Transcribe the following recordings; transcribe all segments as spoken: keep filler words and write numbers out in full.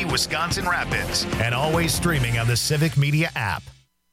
Wisconsin Rapids, and always streaming on the Civic Media app.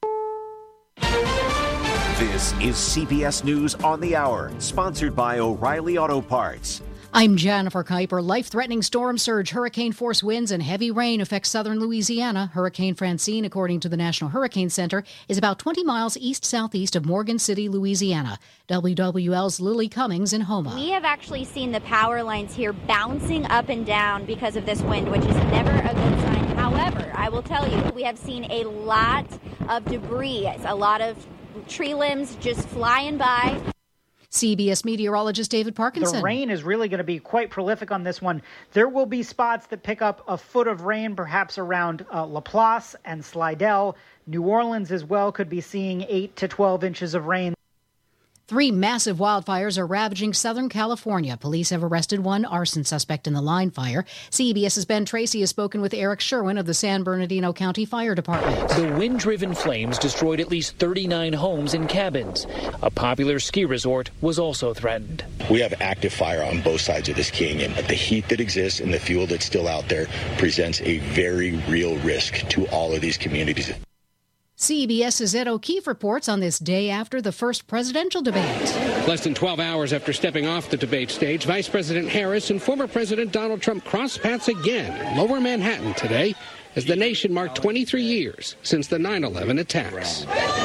This is C B S News on the Hour, sponsored by O'Reilly Auto Parts. I'm Jennifer Kuiper. Life-threatening storm surge, hurricane-force winds, and heavy rain affect southern Louisiana. Hurricane Francine, according to the National Hurricane Center, is about twenty miles east-southeast of Morgan City, Louisiana. W W L's Lily Cummings in Houma. We have actually seen the power lines here bouncing up and down because of this wind, which is never a good sign. However, I will tell you, we have seen a lot of debris, a lot of tree limbs just flying by. C B S meteorologist David Parkinson. The rain is really going to be quite prolific on this one. There will be spots that pick up a foot of rain, perhaps around uh, Laplace and Slidell. New Orleans as well could be seeing eight to twelve inches of rain. Three massive wildfires are ravaging Southern California. Police have arrested one arson suspect in the line fire. CBS's Ben Tracy has spoken with Eric Sherwin of the San Bernardino County Fire Department. The wind-driven flames destroyed at least thirty-nine homes and cabins. A popular ski resort was also threatened. We have active fire on both sides of this canyon. The heat that exists and the fuel that's still out there presents a very real risk to all of these communities. CBS's Ed O'Keefe reports on this day after the first presidential debate. Less than twelve hours after stepping off the debate stage, Vice President Harris and former President Donald Trump crossed paths again in Lower Manhattan today as the nation marked twenty-three years since the nine eleven attacks.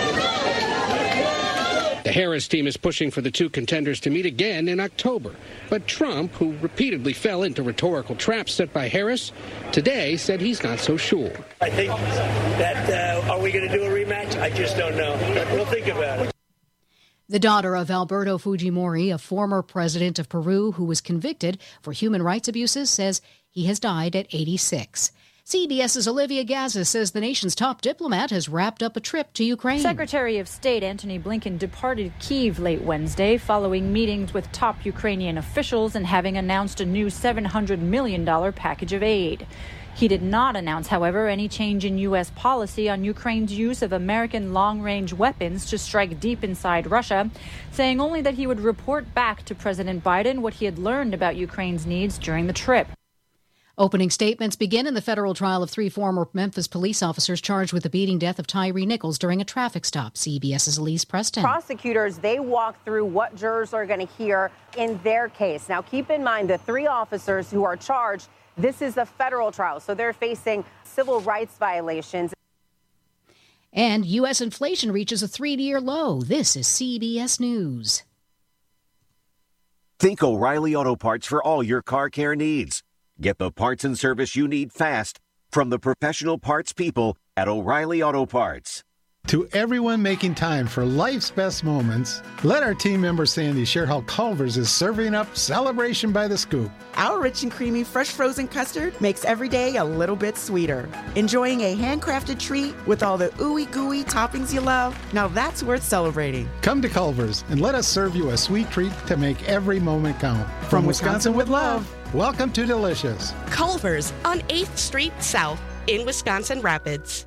The Harris team is pushing for the two contenders to meet again in October. But Trump, who repeatedly fell into rhetorical traps set by Harris, today said he's not so sure. I think that, uh, are we going to do a rematch? I just don't know. But we'll think about it. The daughter of Alberto Fujimori, a former president of Peru who was convicted for human rights abuses, says he has died at eighty-six. CBS's Olivia Gazza says the nation's top diplomat has wrapped up a trip to Ukraine. Secretary of State Antony Blinken departed Kyiv late Wednesday following meetings with top Ukrainian officials and having announced a new seven hundred million dollars package of aid. He did not announce, however, any change in U S policy on Ukraine's use of American long-range weapons to strike deep inside Russia, saying only that he would report back to President Biden what he had learned about Ukraine's needs during the trip. Opening statements begin in the federal trial of three former Memphis police officers charged with the beating death of Tyree Nichols during a traffic stop. CBS's Elise Preston. Prosecutors, they walk through what jurors are going to hear in their case. Now, keep in mind the three officers who are charged, this is a federal trial, so they're facing civil rights violations. And U S inflation reaches a three-year low. This is C B S News. Think O'Reilly Auto Parts for all your car care needs. Get the parts and service you need fast from the professional parts people at O'Reilly Auto Parts. To everyone making time for life's best moments, let our team member Sandy share how Culver's is serving up Celebration by the Scoop. Our rich and creamy fresh frozen custard makes every day a little bit sweeter. Enjoying a handcrafted treat with all the ooey gooey toppings you love? Now that's worth celebrating. Come to Culver's and let us serve you a sweet treat to make every moment count. From, From Wisconsin, Wisconsin with love. Welcome to Delicious. Culver's on eighth Street South in Wisconsin Rapids.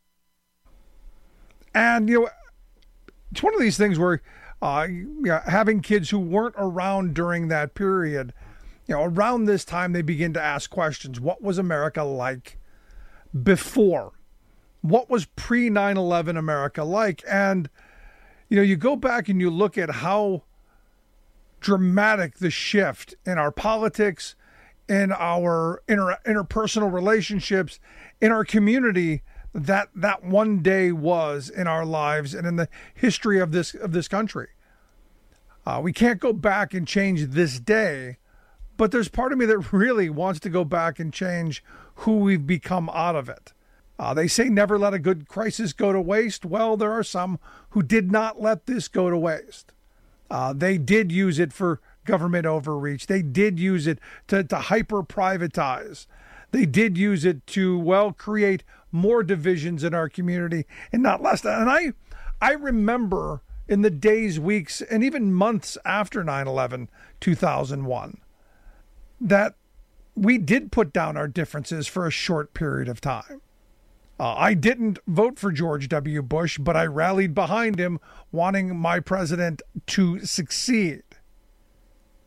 And, you know, it's one of these things where uh, you know, having kids who weren't around during that period, you know, around this time they begin to ask questions. What was America like before? What was pre nine eleven America like? And, you know, you go back and you look at how dramatic the shift in our politics, in our inter- interpersonal relationships, in our community that that one day was in our lives and in the history of this of this country. Uh, we can't go back and change this day, but there's part of me that really wants to go back and change who we've become out of it. Uh, they say never let a good crisis go to waste. Well, there are some who did not let this go to waste. Uh, they did use it for government overreach. They did use it to, to hyper-privatize. They did use it to, well, create more divisions in our community and not less. And I, I remember in the days, weeks, and even months after nine eleven, two thousand one, that we did put down our differences for a short period of time. Uh, I didn't vote for George W. Bush, but I rallied behind him, wanting my president to succeed.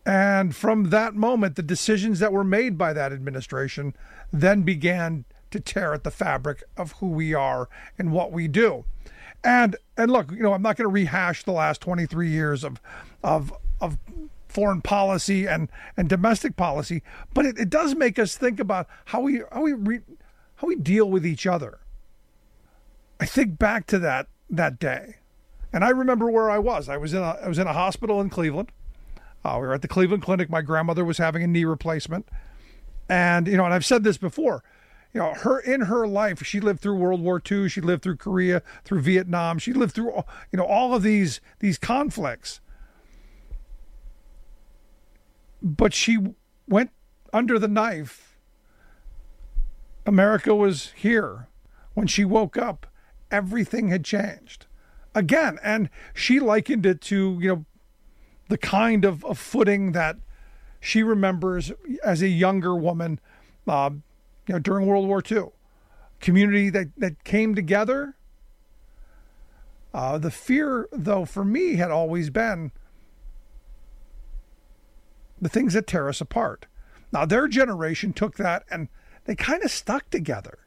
And from that moment, the decisions that were made by that administration then began to tear at the fabric of who we are and what we do. And and look, you know, I'm not going to rehash the last twenty-three years of of of foreign policy and, and domestic policy, but it, it does make us think about how we how we re, how we deal with each other. I think back to that that day, and I remember where I was. I was in a I was in a hospital in Cleveland. Uh, we were at the Cleveland Clinic. My grandmother was having a knee replacement, and you know, and I've said this before. You know, her in her life, she lived through World War Two. She lived through Korea, through Vietnam. She lived through, you know, all of these these conflicts. But she went under the knife. America was here. When she woke up, everything had changed again. And she likened it to, you know, the kind of, of footing that she remembers as a younger woman, uh, you know, during World War Two. Community that, that came together. Uh, the fear, though, for me had always been the things that tear us apart. Now, their generation took that and they kind of stuck together.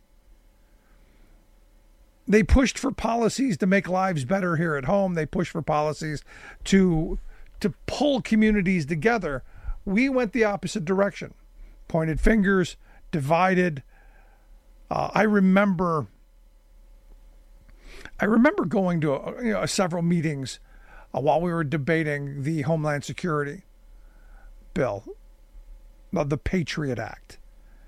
They pushed for policies to make lives better here at home. They pushed for policies to, to pull communities together. We went the opposite direction. Pointed fingers, divided. Uh, I remember I remember going to a, you know, several meetings uh, while we were debating the Homeland Security bill, the Patriot Act.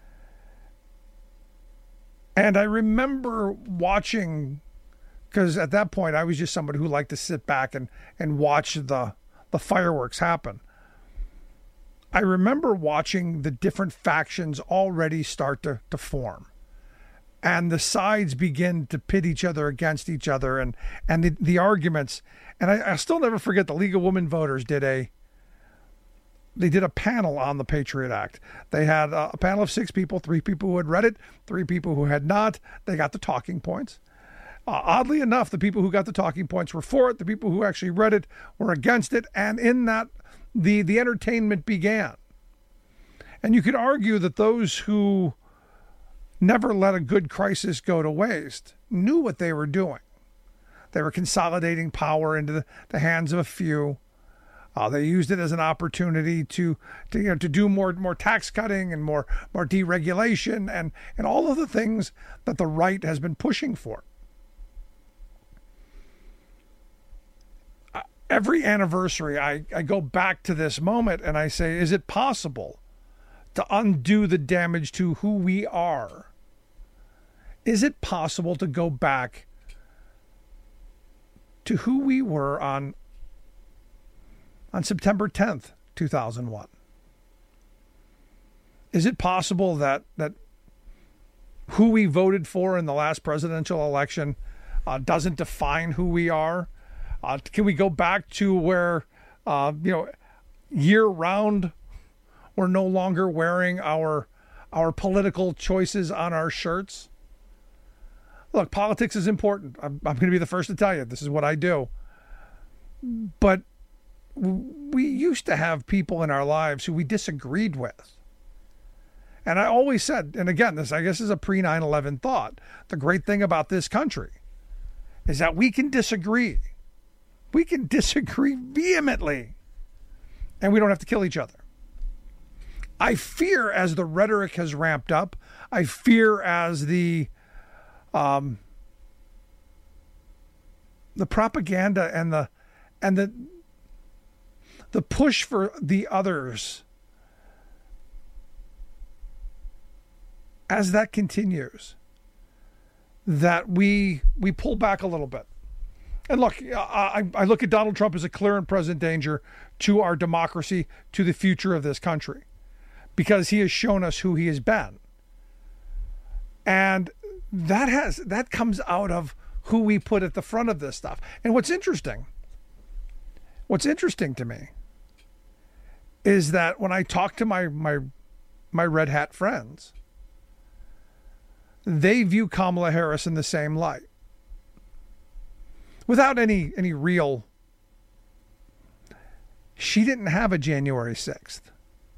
And I remember watching, because at that point I was just somebody who liked to sit back and, and watch the, the fireworks happen. I remember watching the different factions already start to, to form. And the sides begin to pit each other against each other and, and the, the arguments. And I, I still never forget the League of Women Voters did a they did a panel on the Patriot Act. They had a, a panel of six people, three people who had read it, three people who had not. They got the talking points. Uh, oddly enough, the people who got the talking points were for it. The people who actually read it were against it. And in that, the, the entertainment began. And you could argue that those who never let a good crisis go to waste knew what they were doing. They were consolidating power into the, the hands of a few. Uh, they used it as an opportunity to, to you know to do more more tax cutting and more more deregulation and and all of the things that the right has been pushing for. Uh, every anniversary, I, I go back to this moment and I say, is it possible to undo the damage to who we are? Is it possible to go back to who we were on on September tenth, two thousand one? Is it possible that that who we voted for in the last presidential election uh, doesn't define who we are? Uh, can we go back to where, uh, you know, year round, we're no longer wearing our our political choices on our shirts? Look, politics is important. I'm, I'm going to be the first to tell you this is what I do. But we used to have people in our lives who we disagreed with. And I always said, and again, this I guess is a pre nine eleven thought, the great thing about this country is that we can disagree. We can disagree vehemently, and we don't have to kill each other. I fear as the rhetoric has ramped up, I fear as the um, the propaganda and the and the the push for the others, as that continues, that we we pull back a little bit. And look, I, I look at Donald Trump as a clear and present danger to our democracy, to the future of this country, because he has shown us who he has been. And that has that comes out of who we put at the front of this stuff. And what's interesting, what's interesting to me is that when I talk to my my my red hat friends, they view Kamala Harris in the same light, without any any real She didn't have a January sixth.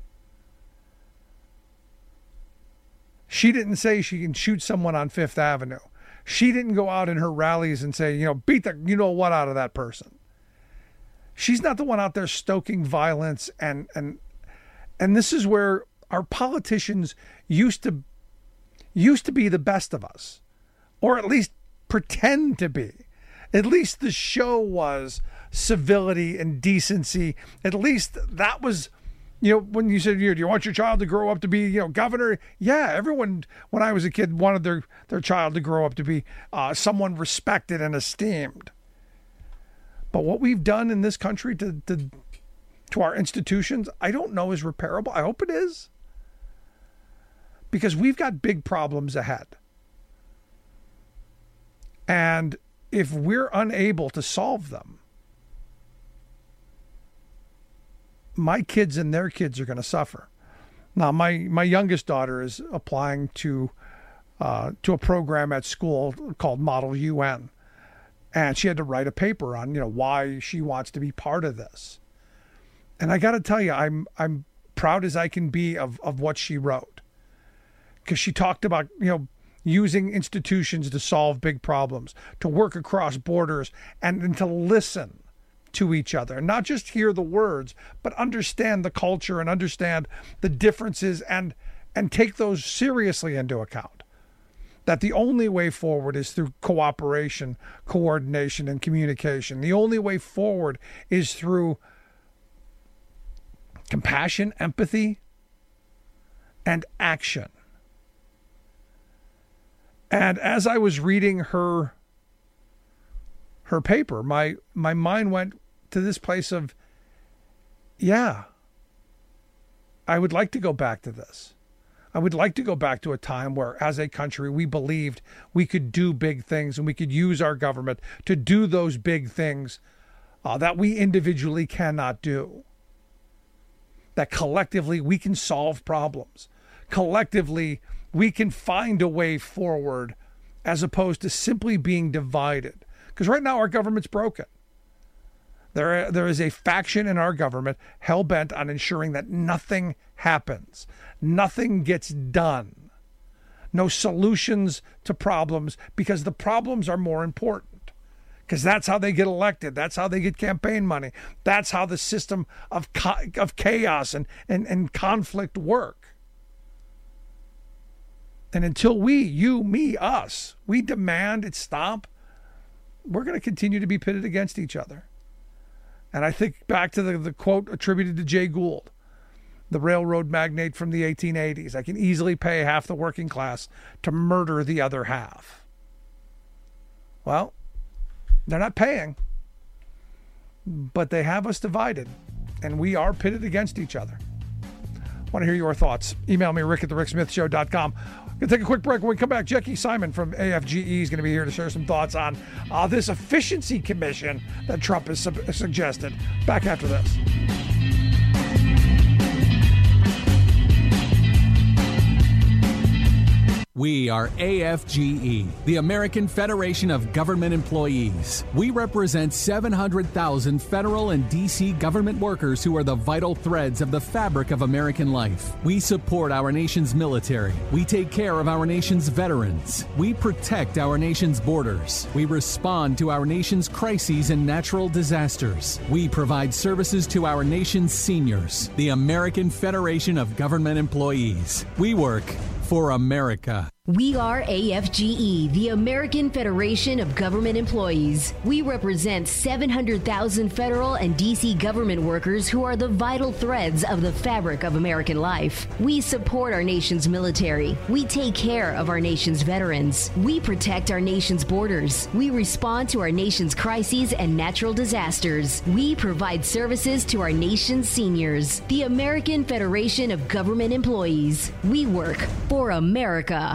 She didn't say she can shoot someone on Fifth Avenue. She didn't go out in her rallies and say, you know, beat the you know what out of that person. She's not the one out there stoking violence, and and and this is where our politicians used to used to be the best of us, or at least pretend to be. At least the show was civility and decency. At least that was, you know, when you said, do you want your child to grow up to be, you know, governor? Yeah, everyone, when I was a kid, wanted their, their child to grow up to be uh, someone respected and esteemed. But what we've done in this country to, to, to our institutions, I don't know is repairable. I hope it is. Because we've got big problems ahead. And if we're unable to solve them, my kids and their kids are going to suffer. Now, my, my youngest daughter is applying to uh, to a program at school called Model U N, and she had to write a paper on, you know, why she wants to be part of this. And I got to tell you, I'm I'm proud as I can be of of what she wrote, because she talked about, you know, using institutions to solve big problems, to work across borders, and, and to listen to each other, and not just hear the words, but understand the culture and understand the differences, and and take those seriously into account. That the only way forward is through cooperation, coordination, and communication. The only way forward is through compassion, empathy, and action. And as I was reading her her paper, my my mind went to this place of, yeah, I would like to go back to this. I would like to go back to a time where, as a country, we believed we could do big things, and we could use our government to do those big things uh, that we individually cannot do. That collectively we can solve problems. Collectively, we can find a way forward, as opposed to simply being divided. Because right now our government's broken. There, there is a faction in our government hell-bent on ensuring that nothing happens. Nothing gets done. No solutions to problems, because the problems are more important. Because that's how they get elected. That's how they get campaign money. That's how the system of, of chaos and, and, and conflict work. And until we, you, me, us, we demand it stop, we're going to continue to be pitted against each other. And I think back to the, the quote attributed to Jay Gould, the railroad magnate from the eighteen eighties. I can easily pay half the working class to murder the other half. Well, they're not paying, but they have us divided, and we are pitted against each other. I want to hear your thoughts. Email me, rick at the rick smith show dot com. Going to take a quick break. When we come back, Jackie Simon from A F G E is going to be here to share some thoughts on uh, this efficiency commission that Trump has su- suggested. Back after this. We are A F G E, the American Federation of Government Employees. We represent seven hundred thousand federal and D C government workers who are the vital threads of the fabric of American life. We support our nation's military. We take care of our nation's veterans. We protect our nation's borders. We respond to our nation's crises and natural disasters. We provide services to our nation's seniors. The American Federation of Government Employees. We work for America. We are A F G E, the American Federation of Government Employees. We represent seven hundred thousand federal and D C government workers who are the vital threads of the fabric of American life. We support our nation's military. We take care of our nation's veterans. We protect our nation's borders. We respond to our nation's crises and natural disasters. We provide services to our nation's seniors. The American Federation of Government Employees. We work for America.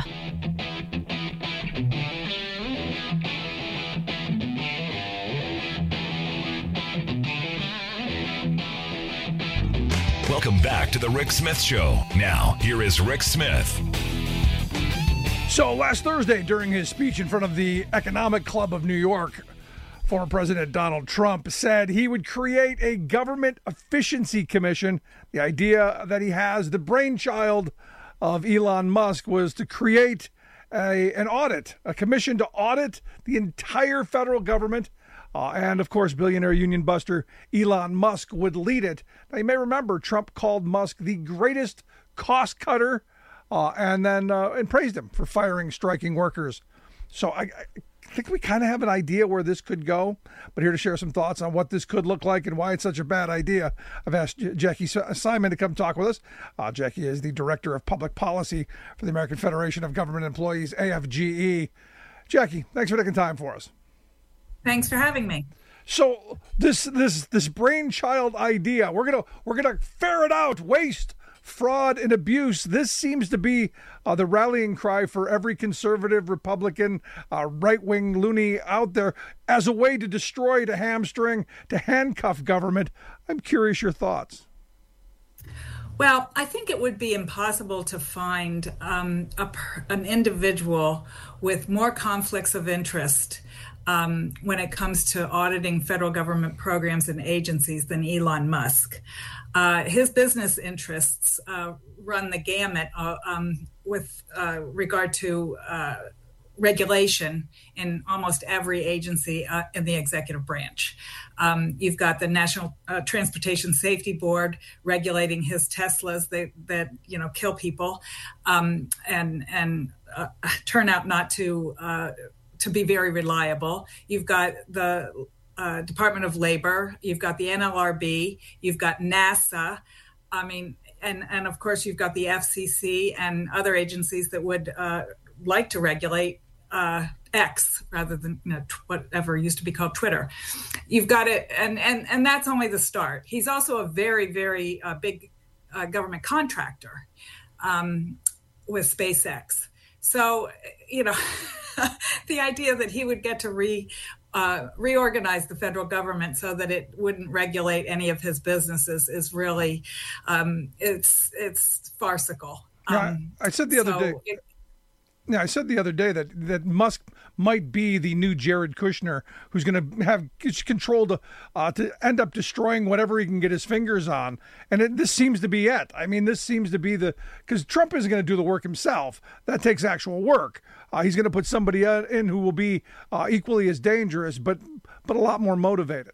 Welcome back to the Rick Smith Show. Now, here is Rick Smith. So last Thursday, during his speech in front of the Economic Club of New York, Former President Donald Trump said he would create a government efficiency commission. The idea that he has, the brainchild of Elon Musk, was to create a, an audit, a commission to audit the entire federal government. Uh, and, of course, billionaire union buster Elon Musk would lead it. Now, you may remember Trump called Musk the greatest cost cutter uh, and then uh, and praised him for firing striking workers. So I, I think we kind of have an idea where this could go. But here to share some thoughts on what this could look like and why it's such a bad idea, I've asked Jackie Simon to come talk with us. Uh, Jackie is the Director of Public Policy for the American Federation of Government Employees, A F G E. Jackie, thanks for taking time for us. Thanks for having me. So this this this brainchild idea, we're gonna we're gonna ferret out waste, fraud, and abuse. This seems to be uh, the rallying cry for every conservative, Republican, uh, right-wing loony out there as a way to destroy, to hamstring, to handcuff government. I'm curious your thoughts. Well, I think it would be impossible to find um, a, an individual with more conflicts of interest Um, when it comes to auditing federal government programs and agencies than Elon Musk. Uh, his business interests uh, run the gamut uh, um, with uh, regard to uh, regulation in almost every agency uh, in the executive branch. Um, you've got the National uh, Transportation Safety Board regulating his Teslas that, that you know, kill people um, and, and uh, turn out not to uh, to be very reliable. You've got the uh, Department of Labor, you've got the N L R B, you've got NASA. I mean, and, and of course you've got the F C C and other agencies that would uh, like to regulate uh, X rather than you know, t- whatever used to be called Twitter. You've got it, and, and, and that's only the start. He's also a very, very uh, big uh, government contractor um, with SpaceX. So, you know, the idea that he would get to re uh, reorganize the federal government so that it wouldn't regulate any of his businesses is really um, it's it's farcical. Yeah, um, I, I said the other so day. It, Yeah, I said the other day that, that Musk might be the new Jared Kushner, who's going to have control to uh, to end up destroying whatever he can get his fingers on. And it, this seems to be it. I mean, this seems to be the because Trump isn't going to do the work himself. That takes actual work. Uh, he's going to put somebody in who will be uh, equally as dangerous, but but a lot more motivated.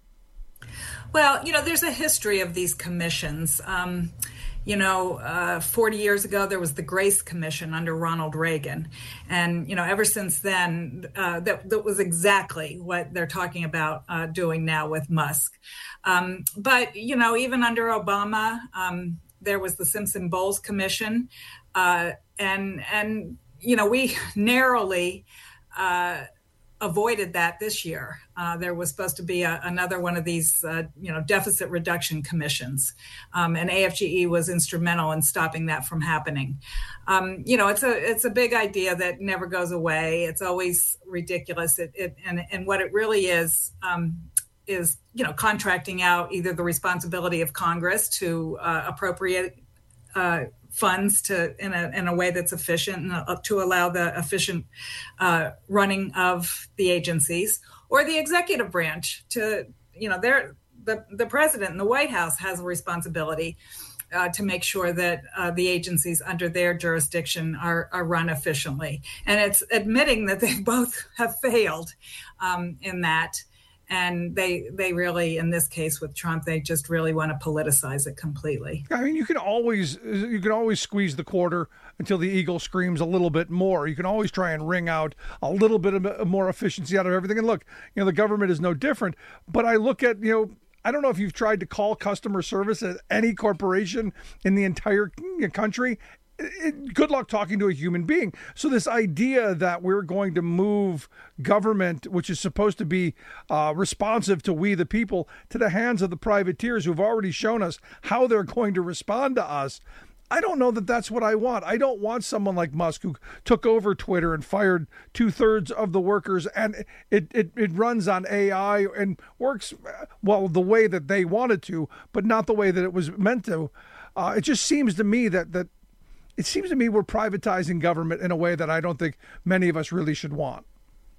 Well, you know, there's a history of these commissions. Um, You know, uh, forty years ago, there was the Grace Commission under Ronald Reagan. And, you know, ever since then, uh, that, that was exactly what they're talking about uh, doing now with Musk. Um, but, you know, even under Obama, um, there was the Simpson-Bowles Commission. Uh, and, and, you know, we narrowly uh, avoided that this year. Uh, there was supposed to be a, another one of these, uh, you know, deficit reduction commissions, um, and A F G E was instrumental in stopping that from happening. Um, you know, it's a it's a big idea that never goes away. It's always ridiculous. It, it and and what it really is um, is you know contracting out either the responsibility of Congress to uh, appropriate Uh, funds to in a in a way that's efficient and uh, to allow the efficient uh, running of the agencies, or the executive branch to you know they're the the president and the White House has a responsibility uh, to make sure that uh, the agencies under their jurisdiction are are run efficiently, and it's admitting that they both have failed um, in that. And they they really, in this case with Trump, they just really want to politicize it completely. I mean, you can always you can always squeeze the quarter until the eagle screams a little bit more. You can always try and wring out a little bit of more efficiency out of everything. And look, you know, the government is no different. But I look at, you know, I don't know if you've tried to call customer service at any corporation in the entire country. It, good luck talking to a human being. So this idea that we're going to move government, which is supposed to be uh, responsive to we the people, to the hands of the privateers who've already shown us how they're going to respond to us, I don't know that that's what I want. I don't want someone like Musk who took over Twitter and fired two thirds of the workers, and it, it, it runs on A I and works, well, the way that they wanted to, but not the way that it was meant to. Uh, it just seems to me that that It seems to me we're privatizing government in a way that I don't think many of us really should want.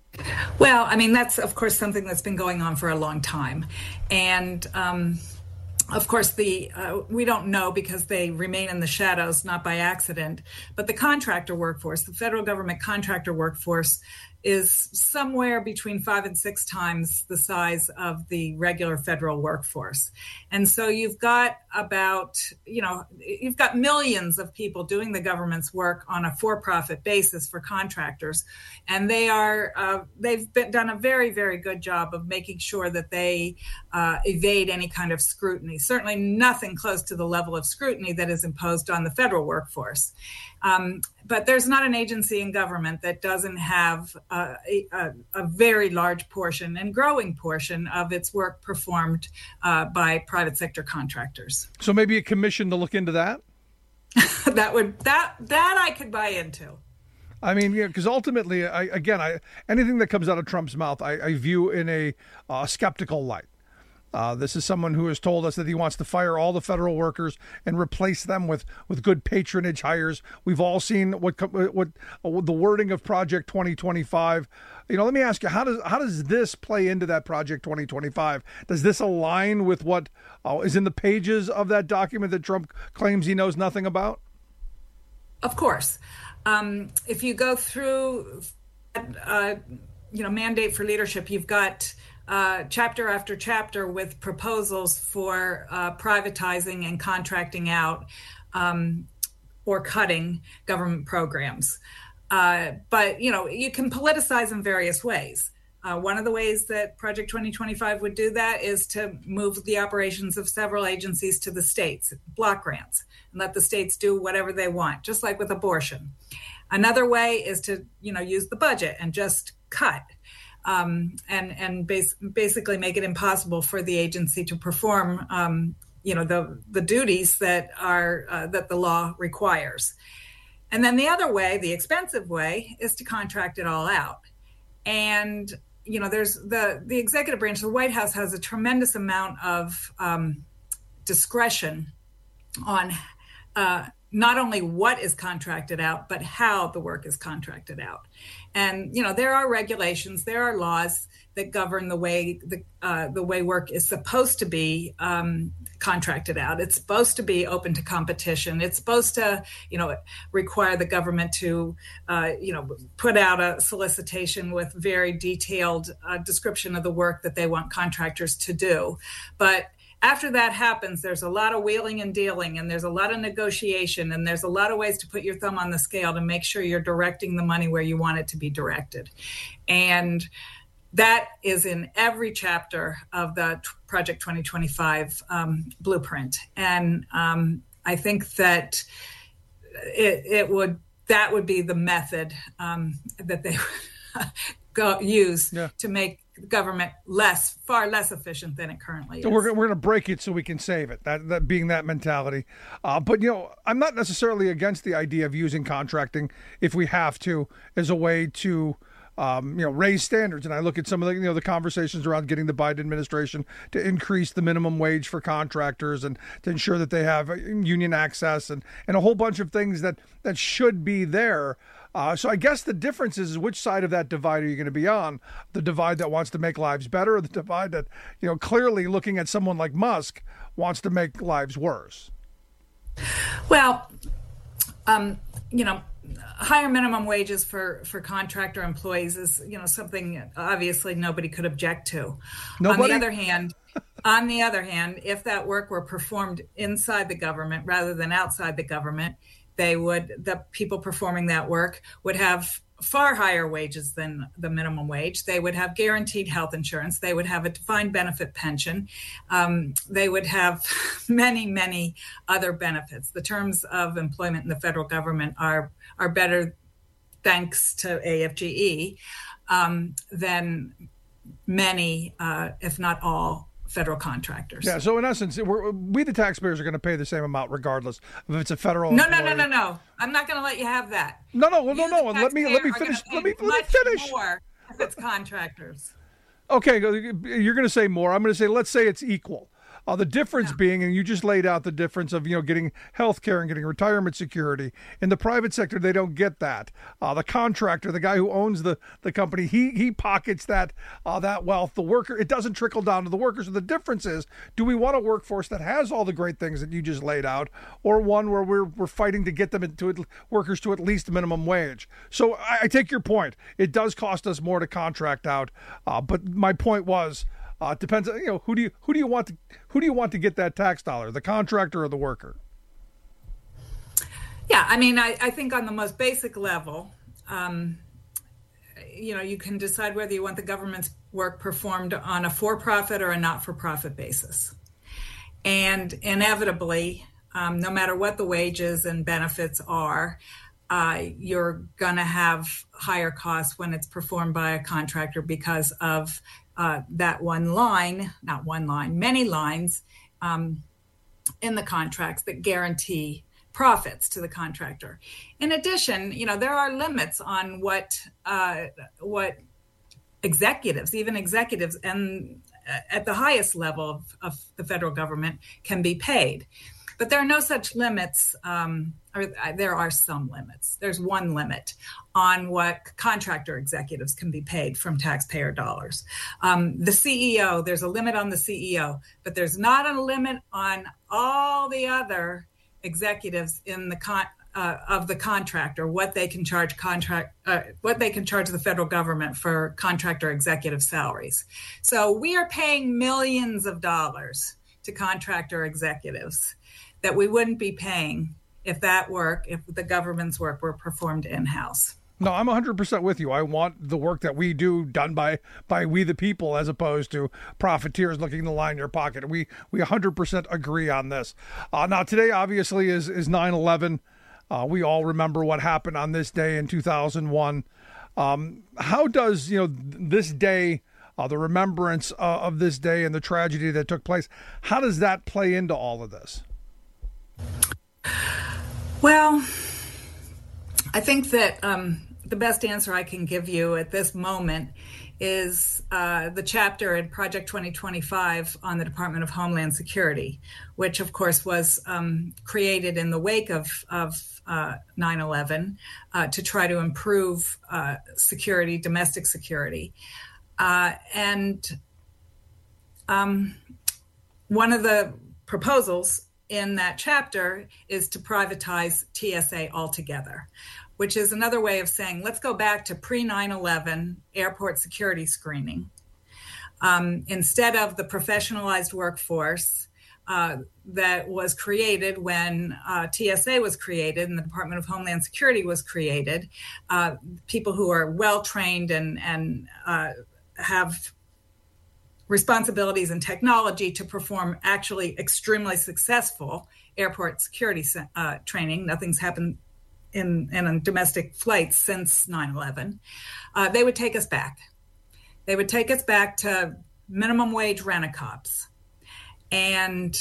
Well, I mean, that's, of course, something that's been going on for a long time. And, um, of course, the uh, we don't know because they remain in the shadows, not by accident. But the contractor workforce, the federal government contractor workforce, is somewhere between five and six times the size of the regular federal workforce. And so you've got about, you know, you've got millions of people doing the government's work on a for-profit basis for contractors. And they are, uh, they've been, done a very, very good job of making sure that they uh, evade any kind of scrutiny, certainly nothing close to the level of scrutiny that is imposed on the federal workforce. Um, but there's not an agency in government that doesn't have uh, a, a, a very large portion and growing portion of its work performed uh, by private sector contractors. So maybe a commission to look into that? that would that that I could buy into. I mean, yeah, because ultimately, I, again, I anything that comes out of Trump's mouth, I, I view in a uh, skeptical light. Uh, this is someone who has told us that he wants to fire all the federal workers and replace them with, with good patronage hires. We've all seen what what uh, the wording of Project twenty twenty-five. You know, let me ask you, how does how does this play into that Project twenty twenty-five? Does this align with what uh, is in the pages of that document that Trump claims he knows nothing about? Of course. Um, if you go through, uh, you know, mandate for leadership, you've got Uh, chapter after chapter with proposals for uh, privatizing and contracting out um, or cutting government programs. Uh, but, you know, you can politicize in various ways. Uh, one of the ways that Project twenty twenty-five would do that is to move the operations of several agencies to the states, block grants, and let the states do whatever they want, just like with abortion. Another way is to, you know, use the budget and just cut. Um, and and base, basically make it impossible for the agency to perform, um, you know, the the duties that are uh, that the law requires. And then the other way, the expensive way, is to contract it all out. And you know, there's the the executive branch, the White House has a tremendous amount of um, discretion on uh, not only what is contracted out, but how the work is contracted out. And, you know, there are regulations, there are laws that govern the way the uh, the way work is supposed to be um, contracted out. It's supposed to be open to competition. It's supposed to, you know, require the government to, uh, you know, put out a solicitation with very detailed uh, description of the work that they want contractors to do. But after that happens, there's a lot of wheeling and dealing, and there's a lot of negotiation, and there's a lot of ways to put your thumb on the scale to make sure you're directing the money where you want it to be directed. And that is in every chapter of the Project twenty twenty-five um, blueprint. And um, I think that it, it would that would be the method um, that they would go use yeah. to make government less, far less efficient than it currently is. So we're, we're going to break it so we can save it, that, that being that mentality. Uh, but, you know, I'm not necessarily against the idea of using contracting if we have to as a way to, um, you know, raise standards. And I look at some of the, you know, the conversations around getting the Biden administration to increase the minimum wage for contractors and to ensure that they have union access and, and a whole bunch of things that, that should be there. Uh, so I guess the difference is which side of that divide are you going to be on? The divide that wants to make lives better, or the divide that, you know, clearly looking at someone like Musk wants to make lives worse? Well, um, you know, higher minimum wages for, for contractor employees is, you know, something obviously nobody could object to. Nobody? On the other hand, on the other hand, if that work were performed inside the government rather than outside the government, they would, the people performing that work would have far higher wages than the minimum wage. They would have guaranteed health insurance. They would have a defined benefit pension. Um, they would have many, many other benefits. The terms of employment in the federal government are are better, thanks to A F G E, um, than many, uh, if not all, federal contractors. Yeah, so in essence, we're, we the taxpayers are going to pay the same amount regardless if it's a federal No, employee. no, no, no, no. I'm not going to let you have that. No, no, well, no, no. Let me let me finish. Let me let me finish. More if it's contractors. Okay, you're going to say more. I'm going to say let's say it's equal. Uh, the difference yeah. being, and you just laid out the difference of, you know, getting health care and getting retirement security. In the private sector, they don't get that. Uh, the contractor, the guy who owns the, the company, he he pockets that uh, that wealth. The worker, it doesn't trickle down to the workers. So the difference is, do we want a workforce that has all the great things that you just laid out, or one where we're we're fighting to get them into it, workers to at least minimum wage? So I, I take your point. It does cost us more to contract out, uh, but my point was, uh, it depends. You know, who do you who do you want to who do you want to get that tax dollar, the contractor or the worker? Yeah, I mean, I, I think on the most basic level, um, you know, you can decide whether you want the government's work performed on a for-profit or a not-for-profit basis, and inevitably, um, no matter what the wages and benefits are, uh, you're going to have higher costs when it's performed by a contractor because of uh, that one line, not one line, many lines um, in the contracts that guarantee profits to the contractor. In addition, you know, there are limits on what uh, what executives, even executives, and at the highest level of, of the federal government can be paid. But there are no such limits, um, or there are some limits. There's one limit on what contractor executives can be paid from taxpayer dollars. Um, the C E O, there's a limit on the C E O, but there's not a limit on all the other executives in the con- uh, of the contractor, what they can charge contract, uh, what they can charge the federal government for contractor executive salaries. So we are paying millions of dollars to contractor executives that we wouldn't be paying if that work, if the government's work were performed in-house. No, I'm one hundred percent with you. I want the work that we do done by by we the people, as opposed to profiteers looking to line your pocket. We we one hundred percent agree on this. Uh, now, today obviously is is nine eleven. Uh, we all remember what happened on this day in two thousand one. Um, how does, you know, this day, uh, the remembrance uh, of this day and the tragedy that took place, how does that play into all of this? Well, I think that um, the best answer I can give you at this moment is uh, the chapter in Project twenty twenty-five on the Department of Homeland Security, which, of course, was um, created in the wake of, of uh, nine eleven uh, to try to improve uh, security, domestic security. Uh, and um, one of the proposals in that chapter is to privatize T S A altogether, which is another way of saying, let's go back to pre nine eleven airport security screening. Um, instead of the professionalized workforce uh, that was created when uh, T S A was created and the Department of Homeland Security was created, uh, people who are well-trained and, and uh, have responsibilities and technology to perform actually extremely successful airport security uh, training. Nothing's happened in, in domestic flights since nine eleven. Uh, they would take us back. They would take us back to minimum wage rent-a-cops. And,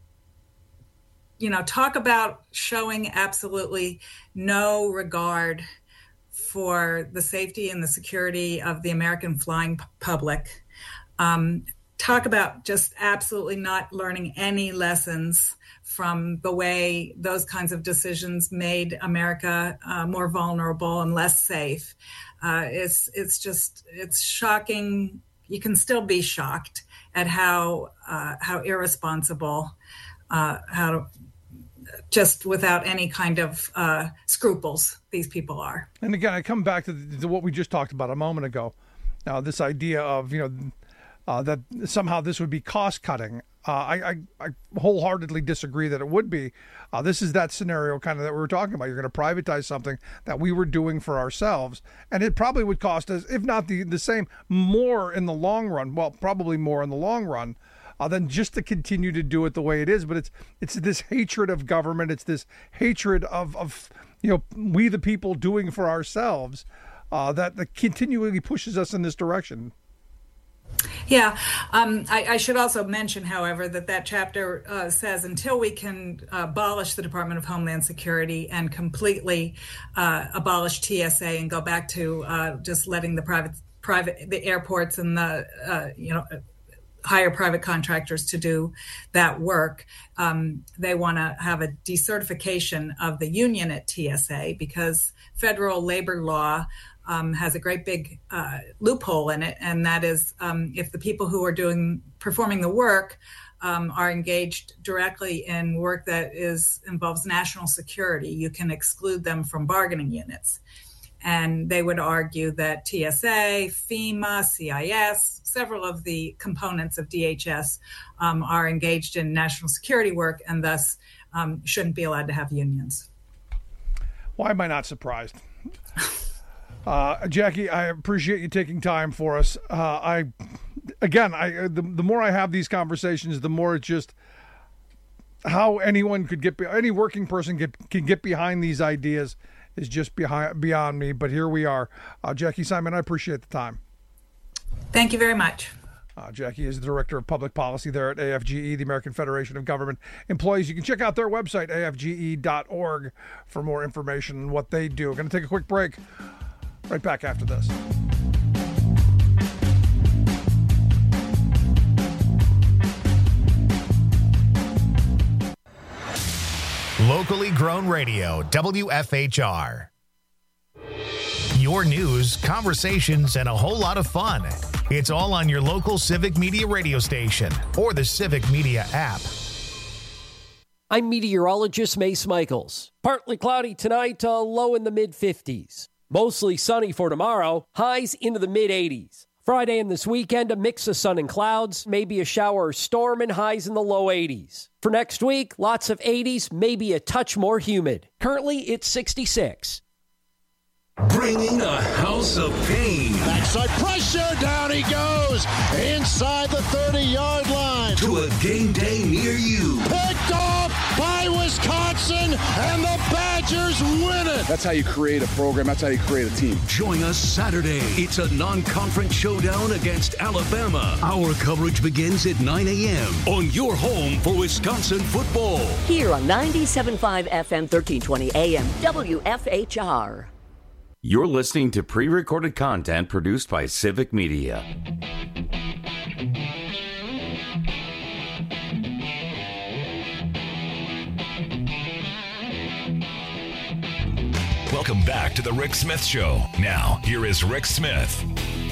you know, talk about showing absolutely no regard for the safety and the security of the American flying p- public. Um, talk about just absolutely not learning any lessons from the way those kinds of decisions made America uh, more vulnerable and less safe. Uh, it's it's just it's shocking. You can still be shocked at how uh, how irresponsible, uh, how just without any kind of uh, scruples these people are. And again, I come back to, the, to what we just talked about a moment ago. Now, this idea of, you know, Uh, that somehow this would be cost cutting. Uh, I, I, I wholeheartedly disagree that it would be. Uh, this is that scenario kind of that we were talking about. You're going to privatize something that we were doing for ourselves, and it probably would cost us, if not the, the same, more in the long run. Well, probably more in the long run uh, than just to continue to do it the way it is. But it's it's this hatred of government. It's this hatred of, of you know, we the people doing for ourselves uh, that, that continually pushes us in this direction. Yeah, um, I, I should also mention, however, that that chapter uh, says until we can uh, abolish the Department of Homeland Security and completely uh, abolish T S A and go back to uh, just letting the private, private, the airports and the, uh, you know, hire private contractors to do that work. Um, they want to have a decertification of the union at T S A because federal labor law um, has a great big uh, loophole in it, and that is um, if the people who are doing performing the work um, are engaged directly in work that is involves national security, you can exclude them from bargaining units. And they would argue that T S A, FEMA, C I S, several of the components of D H S um, are engaged in national security work and thus um, shouldn't be allowed to have unions. Why am I not surprised? Uh, Jackie, I appreciate you taking time for us. Uh, I, again, I the, the more I have these conversations, the more it's just how anyone could get, any working person get, can get behind these ideas is just behind, beyond me, but here we are. Uh, Jackie Simon, I appreciate the time. Thank you very much. Uh, Jackie is the Director of Public Policy there at A F G E, the American Federation of Government Employees. You can check out their website, A F G E dot org, for more information on what they do. We're going to take a quick break. Right back after this. Locally grown radio, W F H R. Your news, conversations, and a whole lot of fun. It's all on your local Civic Media radio station or the Civic Media app. I'm meteorologist Mace Michaels. Partly cloudy tonight, uh, low in the mid fifties. Mostly sunny for tomorrow, highs into the mid eighties. Friday and this weekend, a mix of sun and clouds, maybe a shower or storm, and highs in the low eighties. For next week, lots of eighties, maybe a touch more humid. Currently, it's sixty-six. Bringing a house of pain. Backside pressure, down he goes, inside the thirty-yard line. To a game day near you. Picked off by Wisconsin, and the Badgers win it. That's how you create a program. That's how you create a team. Join us Saturday. It's a non-conference showdown against Alabama. Our coverage begins at nine a.m. on your home for Wisconsin football. Here on ninety-seven point five F M, thirteen twenty A M, W F H R. You're listening to pre-recorded content produced by Civic Media. Welcome back to the Rick Smith Show. Now, here is Rick Smith.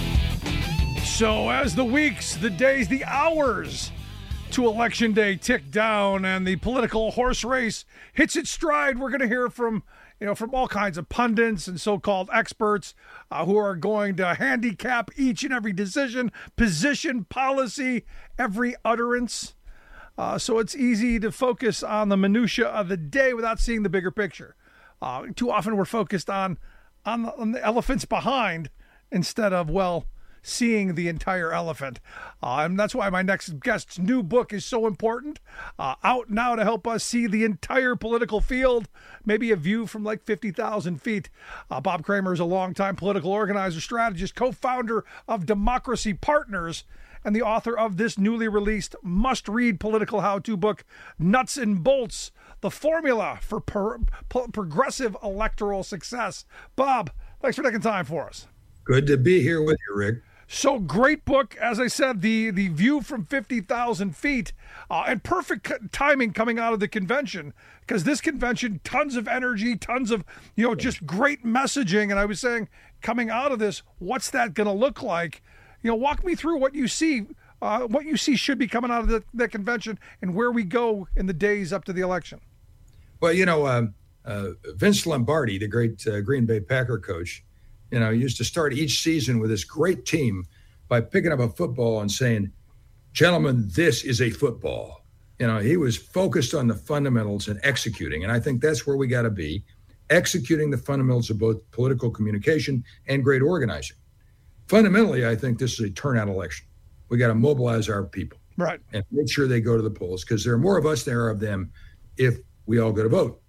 So as the weeks, the days, the hours to Election Day tick down and the political horse race hits its stride, we're going to hear from you know, from all kinds of pundits and so-called experts uh, who are going to handicap each and every decision, position, policy, every utterance. Uh, so it's easy to focus on the minutia of the day without seeing the bigger picture. Uh, too often we're focused on, on, the, on the elephants behind instead of, well, seeing the entire elephant. Uh, and that's why my next guest's new book is so important. Uh, out now to help us see the entire political field, maybe a view from like fifty thousand feet. Uh, Bob Kramer is a longtime political organizer, strategist, co-founder of Democracy Partners, and the author of this newly released must-read political how-to book, Nuts and Bolts, the formula for per- pro- progressive electoral success. Bob, thanks for taking time for us. Good to be here with you, Rick. So great book, as I said, the the view from fifty thousand feet, uh, and perfect timing coming out of the convention, because this convention, tons of energy, tons of, you know, just great messaging. And I was saying, coming out of this, what's that going to look like? You know, walk me through what you see, uh, what you see should be coming out of the, the convention and where we go in the days up to the election. Well, you know, um, uh, Vince Lombardi, the great uh, Green Bay Packer coach, you know, used to start each season with this great team by picking up a football and saying, gentlemen, this is a football. You know, he was focused on the fundamentals and executing. And I think that's where we got to be, executing the fundamentals of both political communication and great organizing. Fundamentally, I think this is a turnout election. We got to mobilize our people. Right. And make sure they go to the polls, because there are more of us than there are of them if we all go to vote.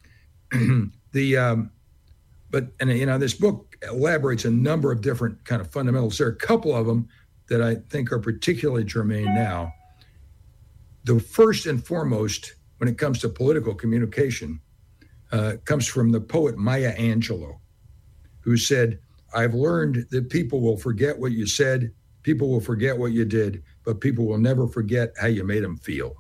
the, um, But, and you know, this book elaborates a number of different kind of fundamentals. There are a couple of them that I think are particularly germane now. The first and foremost, when it comes to political communication, uh, comes from the poet Maya Angelou, who said, I've learned that people will forget what you said, People will forget what you did, but people will never forget how you made them feel.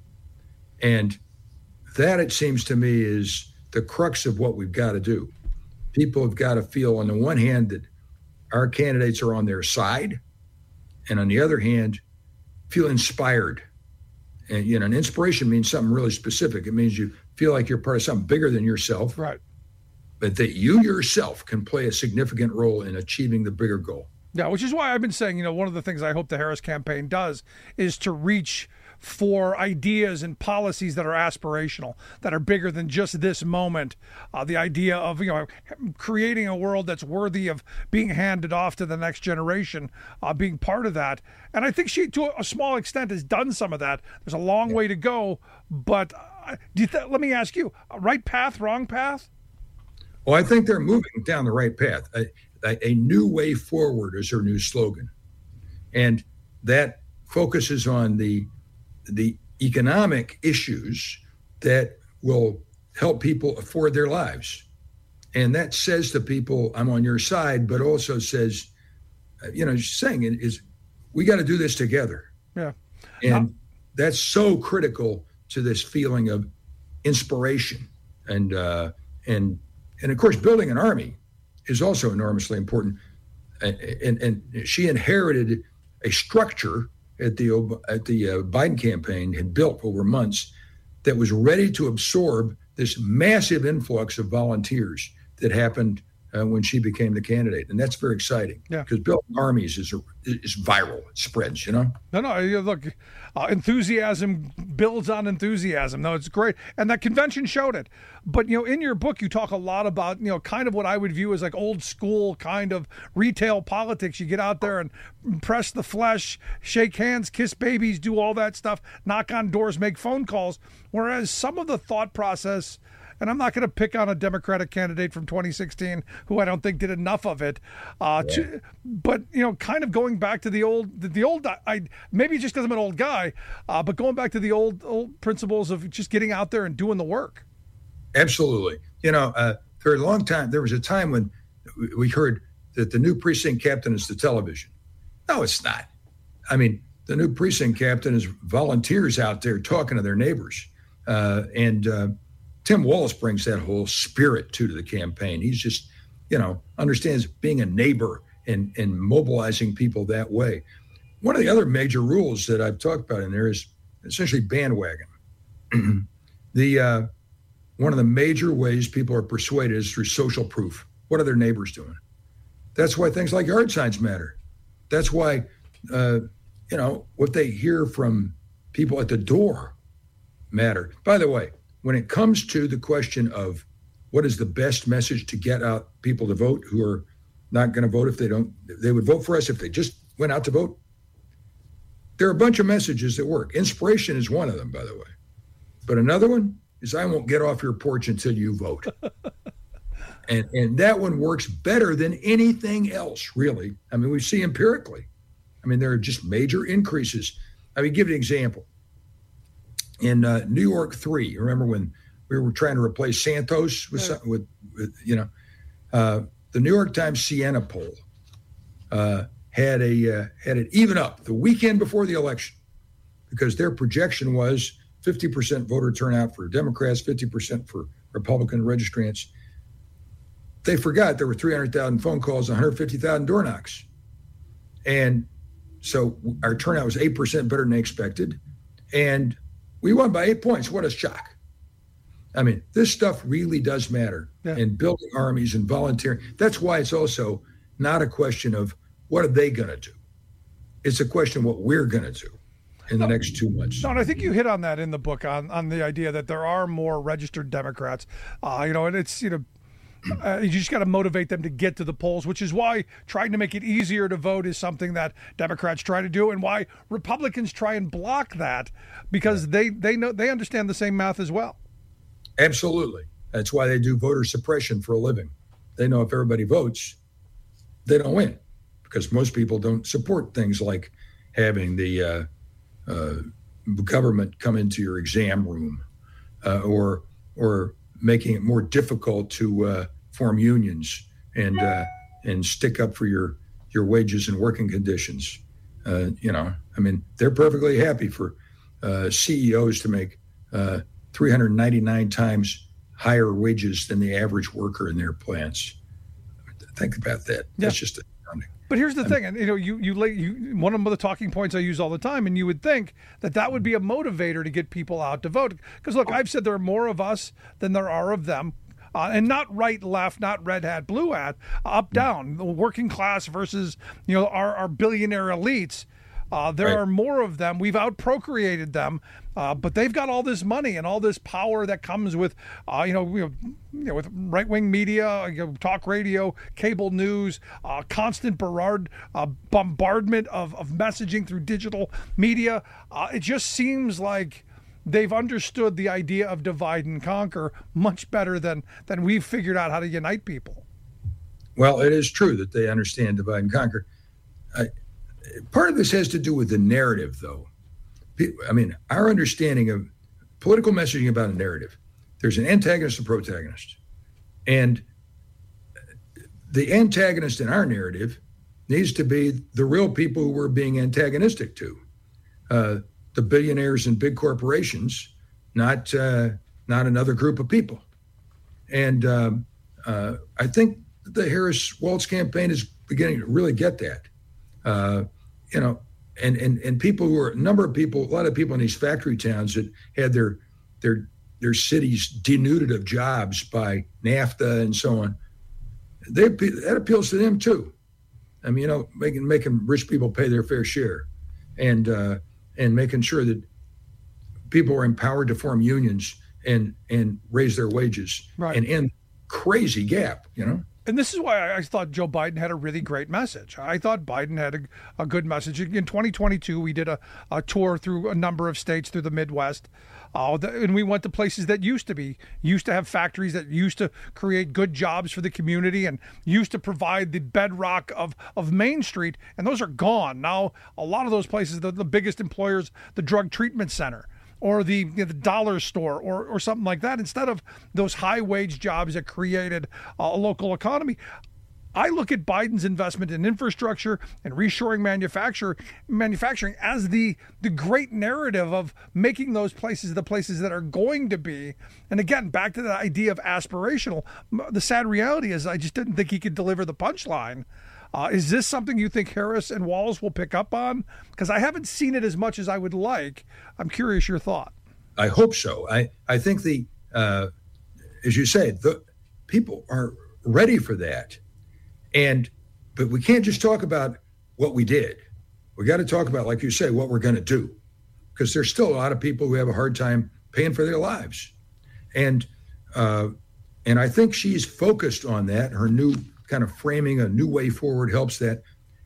And that, it seems to me, is the crux of what we've got to do. People have got to feel, on the one hand, that our candidates are on their side, and on the other hand, feel inspired. And, you know, an inspiration means something really specific. It means you feel like you're part of something bigger than yourself. Right. But that you yourself can play a significant role in achieving the bigger goal. Yeah, which is why I've been saying, you know, one of the things I hope the Harris campaign does is to reach for ideas and policies that are aspirational, that are bigger than just this moment. Uh, the idea of, you know, creating a world that's worthy of being handed off to the next generation, uh, being part of that. And I think she, to a small extent, has done some of that. There's a long way to go, but uh, do you th- let me ask you, right path, wrong path? Well, I think they're moving down the right path. A, a, a new way forward is her new slogan. And that focuses on the the economic issues that will help people afford their lives. And that says to people, I'm on your side, but also says, you know, she's saying it is, we got to do this together. Yeah. And um, that's so critical to this feeling of inspiration. And, uh, and, and of course, building an army is also enormously important. And, and, and she inherited a structure at the at the uh, Biden campaign had built over months that was ready to absorb this massive influx of volunteers that happened uh, when she became the candidate. And that's very exciting. Yeah. Because building armies is, a, is viral. It spreads, you know? No, no, look, uh, enthusiasm builds on enthusiasm. No, it's great. And that convention showed it. But, you know, in your book, you talk a lot about, you know, kind of what I would view as like old school kind of retail politics. You get out there and press the flesh, shake hands, kiss babies, do all that stuff, knock on doors, make phone calls. Whereas some of the thought process, and I'm not going to pick on a Democratic candidate from twenty sixteen who I don't think did enough of it. Uh, yeah. to, but, you know, kind of going back to the old, the, the old, I maybe just because I'm an old guy, uh, but going back to the old, old principles of just getting out there and doing the work. Absolutely. You know, uh, for a long time, there was a time when we heard that the new precinct captain is the television. No, it's not. I mean, the new precinct captain is volunteers out there talking to their neighbors. Uh, and uh, Tim Walz brings that whole spirit to the campaign. He's just, you know, understands being a neighbor and, and mobilizing people that way. One of the other major rules that I've talked about in there is essentially bandwagon. the uh, One of the major ways people are persuaded is through social proof. What are their neighbors doing? That's why things like yard signs matter. That's why, uh, you know, what they hear from people at the door matter. By the way, when it comes to the question of what is the best message to get out people to vote who are not going to vote if they don't, they would vote for us if they just went out to vote. There are a bunch of messages that work. Inspiration is one of them, by the way. But another one is I won't get off your porch until you vote. and and that one works better than anything else, really. I mean, we see empirically. I mean, there are just major increases. I mean, give you an example. In uh, New York three, remember when we were trying to replace Santos with, some, with, with you know, uh, the New York Times Siena poll uh, had a uh, had it even up the weekend before the election because their projection was fifty percent voter turnout for Democrats, fifty percent for Republican registrants. They forgot there were three hundred thousand phone calls, one hundred fifty thousand door knocks. And so our turnout was eight percent better than they expected. And we won by eight points. What a shock. I mean, this stuff really does matter. Yeah. And building armies and volunteering. That's why it's also not a question of what are they going to do. It's a question of what we're going to do in the no, next two months. No, and I think you hit on that in the book on, on the idea that there are more registered Democrats, uh, you know, and it's, you know, uh, you just got to motivate them to get to the polls, which is why trying to make it easier to vote is something that Democrats try to do and why Republicans try and block that because they, they know, they understand the same math as well. Absolutely. That's why they do voter suppression for a living. They know if everybody votes, they don't win because most people don't support things like having the, uh, Uh, government come into your exam room uh, or or making it more difficult to uh, form unions and uh, and stick up for your your wages and working conditions. Uh, you know, I mean, they're perfectly happy for uh, C E Os to make uh, three hundred ninety-nine times higher wages than the average worker in their plants. Think about that. Yeah. That's just astounding. But here's the I thing, mean, and you know, you you, lay, you one of the talking points I use all the time, and you would think that that would be a motivator to get people out to vote. Because look, I've said there are more of us than there are of them. Uh, and not right, left, not red hat, blue hat, up, down, the working class versus, you know, our, our billionaire elites. Uh, there Right. are more of them. We've out-procreated them, uh, but they've got all this money and all this power that comes with, uh, you know, you know, you know, with right-wing media, you know, talk radio, cable news, uh, constant barrage, uh, bombardment of, of messaging through digital media. Uh, it just seems like they've understood the idea of divide and conquer much better than than we've figured out how to unite people. Well, it is true that they understand divide and conquer. I, part of this has to do with the narrative, though. I mean, our understanding of political messaging about a narrative. There's an antagonist and protagonist. And the antagonist in our narrative needs to be the real people who we're being antagonistic to. Uh, the billionaires and big corporations, not uh, not another group of people. And um, uh, I think the Harris-Walz campaign is beginning to really get that. Uh, you know, and, and and people who are, a number of people, a lot of people in these factory towns that had their their their cities denuded of jobs by NAFTA and so on, they, that appeals to them too. I mean, you know, making making rich people pay their fair share, and uh, and making sure that people are empowered to form unions and and raise their wages, right. and end crazy gap, you know. And this is why I thought Joe Biden had a really great message. I thought Biden had a, a good message. In twenty twenty-two, we did a, a tour through a number of states through the Midwest. Uh, the, and we went to places that used to be, used to have factories that used to create good jobs for the community and used to provide the bedrock of, of Main Street. And those are gone. Now, a lot of those places, the, the biggest employers, the drug treatment center, or the, you know, the dollar store, or or something like that, instead of those high wage jobs that created a local economy. I look at Biden's investment in infrastructure and reshoring manufacture, manufacturing as the the great narrative of making those places the places that are going to be. And again, back to the idea of aspirational. The sad reality is I just didn't think he could deliver the punchline. Uh, is this something you think Harris and Walz will pick up on? Because I haven't seen it as much as I would like. I'm curious your thought. I hope so. I, I think the, uh, as you say, the people are ready for that. And, but we can't just talk about what we did. We got to talk about, like you say, what we're going to do. Because there's still a lot of people who have a hard time paying for their lives. And, uh, and I think she's focused on that. Her new kind of framing a new way forward helps that.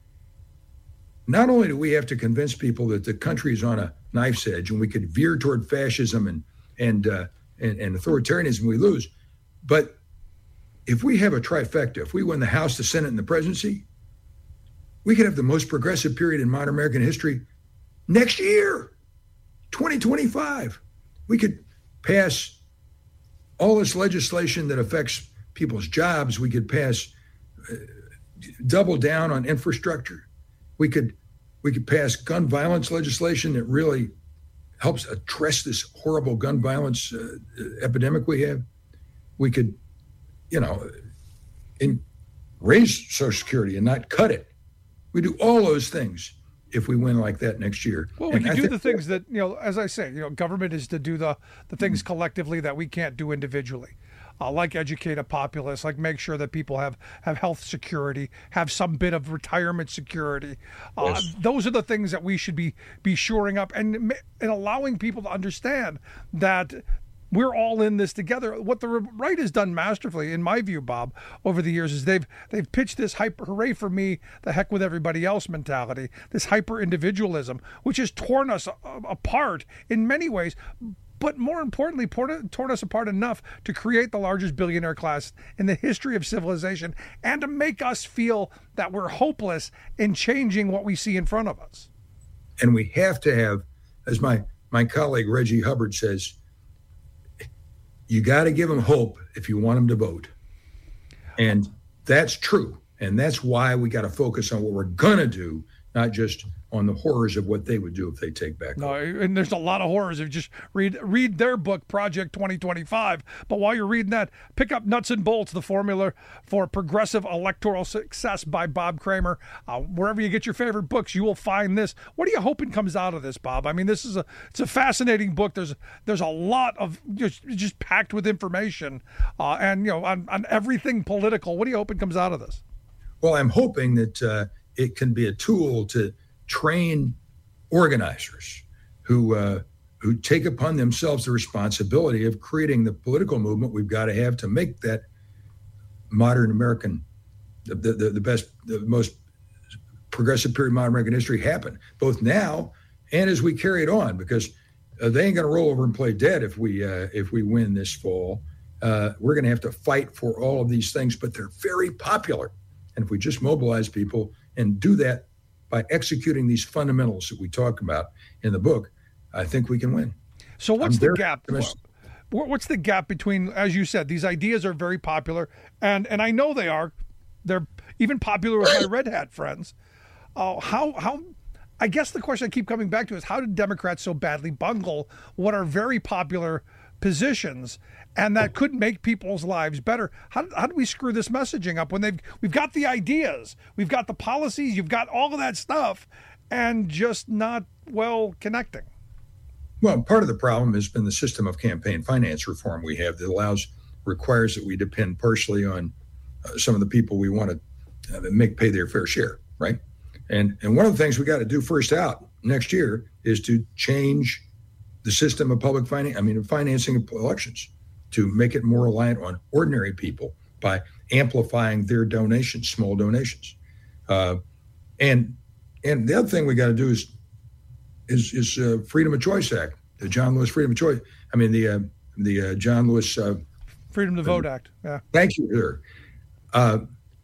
Not only do we have to convince people that the country is on a knife's edge and we could veer toward fascism and and uh, and, and authoritarianism, we lose. But if we have a trifecta, if we win the House, the Senate, and the presidency, we could have the most progressive period in modern American history next year, twenty twenty-five. We could pass all this legislation that affects people's jobs. We could pass, uh, double down on infrastructure. We could we could pass gun violence legislation that really helps address this horrible gun violence uh, epidemic we have. We could, you know, in, raise Social Security and not cut it. We do all those things if we win like that next year. Well, we and can I do think the things that, you know, as I say, you know, government is to do the, the things mm-hmm. collectively that we can't do individually. Uh, like educate a populace, like make sure that people have, have health security, have some bit of retirement security. Uh, yes. Those are the things that we should be be shoring up and and allowing people to understand that we're all in this together. What the right has done masterfully, in my view, Bob, over the years is they've they've pitched this hyper hooray for me, the heck with everybody else mentality, this hyper individualism, which has torn us apart in many ways. But more importantly, torn us apart enough to create the largest billionaire class in the history of civilization and to make us feel that we're hopeless in changing what we see in front of us. And we have to have, as my, my colleague Reggie Hubbard says, you got to give them hope if you want them to vote. And that's true. And that's why we got to focus on what we're going to do not just on the horrors of what they would do if they take back. No, and there's a lot of horrors. If you just read read their book, Project twenty twenty-five. But while you're reading that, pick up Nuts and Bolts, the formula for progressive electoral success by Bob Kramer. Uh, wherever you get your favorite books, you will find this. What are you hoping comes out of this, Bob? I mean, this is a it's a fascinating book. There's there's a lot of just, just packed with information, uh, and you know on, on everything political. What are you hoping comes out of this? Well, I'm hoping that uh, it can be a tool to train organizers who uh, who take upon themselves the responsibility of creating the political movement we've got to have to make that modern American, the the, the best, the most progressive period of modern American history happen, both now and as we carry it on, because uh, they ain't going to roll over and play dead if we uh, if we win this fall. Uh, we're going to have to fight for all of these things, but they're very popular. And if we just mobilize people and do that by executing these fundamentals that we talk about in the book, I think we can win. So what's I'm the gap? What's the gap between, as you said, these ideas are very popular, and and I know they are. They're even popular with my Red Hat friends. Uh, how how? I guess the question I keep coming back to is, how did Democrats so badly bungle what are very popular positions, and that could make people's lives better? How, how do we screw this messaging up when they've we've got the ideas, we've got the policies, you've got all of that stuff, and just not well connecting? Well, part of the problem has been the system of campaign finance reform we have that allows requires that we depend partially on uh, some of the people we want to uh, make pay their fair share, right? And and one of the things we got to do first out next year is to change the system of public finance, I mean, financing of elections, to make it more reliant on ordinary people by amplifying their donations, small donations. Uh, and and the other thing we got to do is is is uh, Freedom of Choice Act, the John Lewis Freedom of Choice. I mean, the uh, the uh, John Lewis uh, Freedom to Vote uh, Act. Yeah. Thank you, sir. Uh,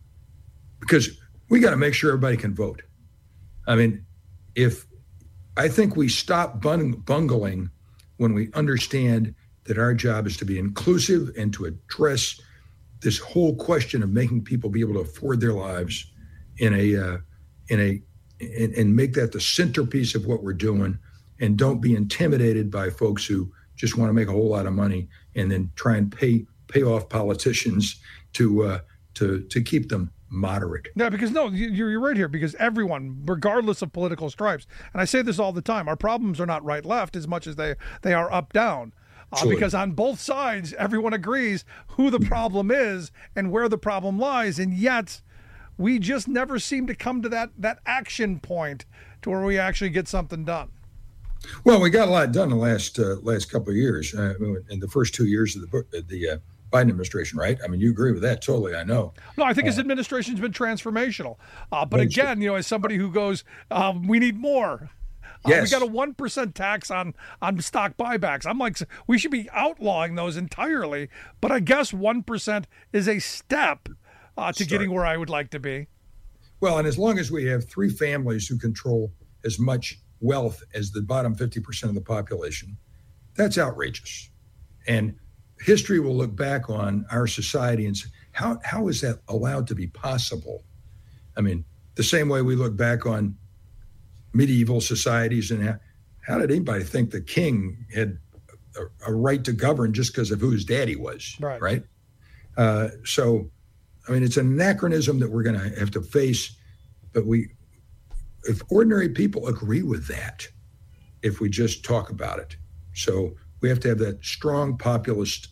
because we got to make sure everybody can vote. I mean, if I think we stop bung- bungling when we understand that our job is to be inclusive and to address this whole question of making people be able to afford their lives in a uh, in a and, and make that the centerpiece of what we're doing, and don't be intimidated by folks who just want to make a whole lot of money and then try and pay pay off politicians to uh, to to keep them moderate. Yeah, because no, you're, you're right here, because everyone, regardless of political stripes, and I say this all the time, our problems are not right-left as much as they, they are up-down. Uh, because on both sides, everyone agrees who the problem is and where the problem lies, and yet we just never seem to come to that that action point to where we actually get something done. Well, we got a lot done in the last uh, last couple of years, uh, in the first two years of the the uh, Biden administration, right? I mean, you agree with that totally, I know. No, I think his administration's been transformational. Uh, but again, you know, as somebody who goes, um, we need more. Uh, yes. We got a one percent tax on, on stock buybacks. I'm like, we should be outlawing those entirely. But I guess one percent is a step uh, to Start. getting where I would like to be. Well, and as long as we have three families who control as much wealth as the bottom fifty percent of the population, that's outrageous. And history will look back on our society and say, how how is that allowed to be possible? I mean, the same way we look back on medieval societies, and how, how did anybody think the king had a, a right to govern just because of who his daddy was, right? right? Uh, so, I mean, it's an anachronism that we're going to have to face, but we, if ordinary people agree with that, if we just talk about it. So we have to have that strong populist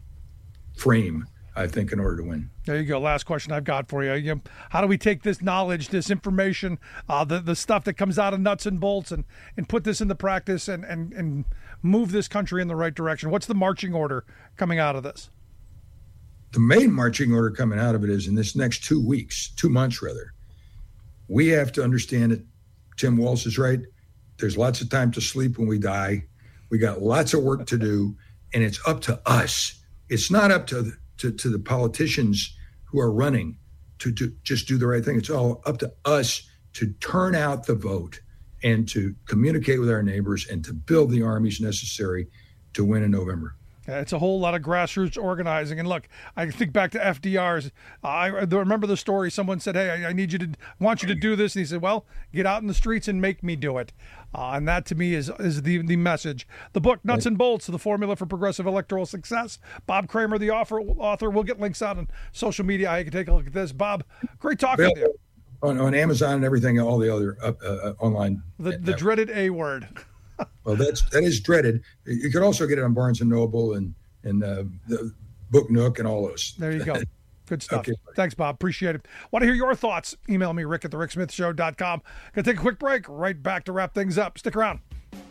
frame, I think, in order to win. There you go. Last question I've got for you. you how do we take this knowledge, this information, uh, the, the stuff that comes out of Nuts and Bolts, and, and put this into practice and, and, and move this country in the right direction? What's the marching order coming out of this? The main marching order coming out of it is in this next two weeks, two months rather, we have to understand it. Tim Walz is right. There's lots of time to sleep when we die. We got lots of work to do, and it's up to us. It's not up to the, to, to the politicians who are running to, to just do the right thing. It's all up to us to turn out the vote and to communicate with our neighbors and to build the armies necessary to win in November. It's a whole lot of grassroots organizing. And look, I think back to F D R's. Uh, I remember the story. Someone said, hey, I, I need you to, want you to do this. And he said, well, get out in the streets and make me do it. Uh, and that, to me, is is the, the message. The book, Nuts and Bolts, The Formula for Progressive Electoral Success. Bob Kramer, the author. author. We'll get links out on social media. I can take a look at this. Bob, great talking well, with you. On, on Amazon and everything, all the other uh, uh, online. The, the dreaded A word. Well, that's that is dreaded. You can also get it on Barnes and Noble and and uh, the Book Nook and all those. There you go. Good stuff. Okay. Thanks, Bob. Appreciate it. Want to hear your thoughts? Email me, Rick at the rick smith show dot com. Gonna take a quick break. Right back to wrap things up. Stick around.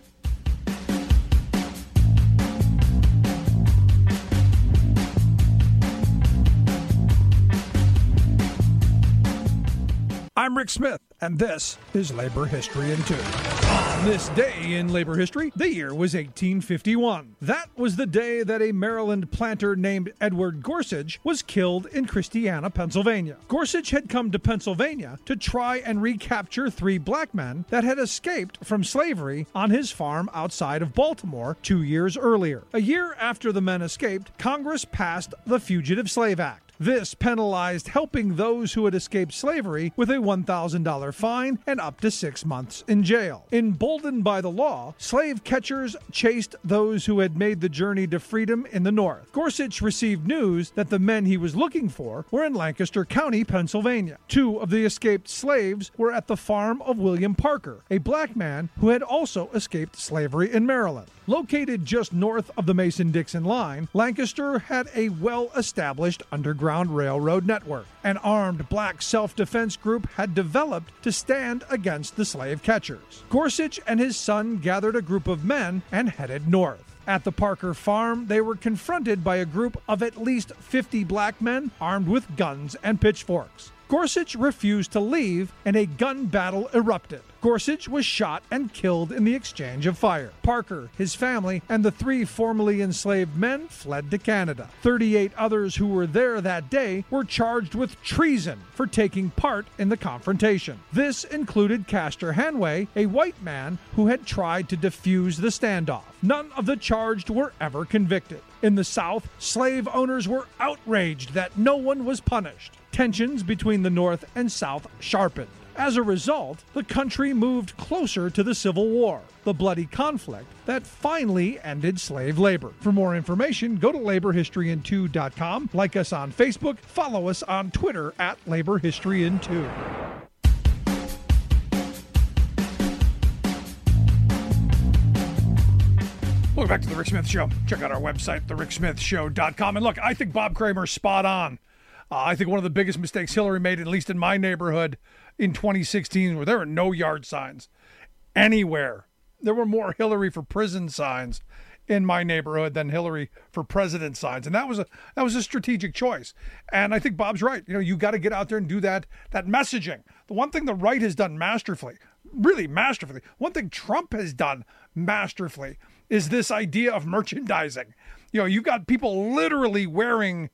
I'm Rick Smith, and this is Labor History in Two. On this day in labor history, the year was eighteen fifty-one. That was the day that a Maryland planter named Edward Gorsuch was killed in Christiana, Pennsylvania. Gorsuch had come to Pennsylvania to try and recapture three black men that had escaped from slavery on his farm outside of Baltimore two years earlier. A year after the men escaped, Congress passed the Fugitive Slave Act. This penalized helping those who had escaped slavery with a one thousand dollars fine and up to six months in jail. Emboldened by the law, slave catchers chased those who had made the journey to freedom in the North. Gorsuch received news that the men he was looking for were in Lancaster County, Pennsylvania. Two of the escaped slaves were at the farm of William Parker, a black man who had also escaped slavery in Maryland. Located just north of the Mason-Dixon line, Lancaster had a well-established underground railroad network. An armed black self-defense group had developed to stand against the slave catchers. Gorsuch and his son gathered a group of men and headed north. At the Parker farm, they were confronted by a group of at least fifty black men armed with guns and pitchforks. Gorsuch refused to leave, and a gun battle erupted. Gorsuch was shot and killed in the exchange of fire. Parker, his family, and the three formerly enslaved men fled to Canada. thirty-eight others who were there that day were charged with treason for taking part in the confrontation. This included Castor Hanway, a white man who had tried to defuse the standoff. None of the charged were ever convicted. In the South, slave owners were outraged that no one was punished. Tensions between the North and South sharpened. As a result, the country moved closer to the Civil War, the bloody conflict that finally ended slave labor. For more information, go to labor history in two dot com, like us on Facebook, follow us on Twitter at labor history in two. Welcome back to The Rick Smith Show. Check out our website, the rick smith show dot com. And look, I think Bob Kramer's spot on. Uh, I think one of the biggest mistakes Hillary made, at least in my neighborhood, in twenty sixteen, where there were no yard signs anywhere. There were more Hillary for prison signs in my neighborhood than Hillary for president signs, and that was a that was a strategic choice. And I think Bob's right. You know, you got to get out there and do that that messaging. The one thing the right has done masterfully, really masterfully, one thing Trump has done masterfully is this idea of merchandising. You know, you got people literally wearing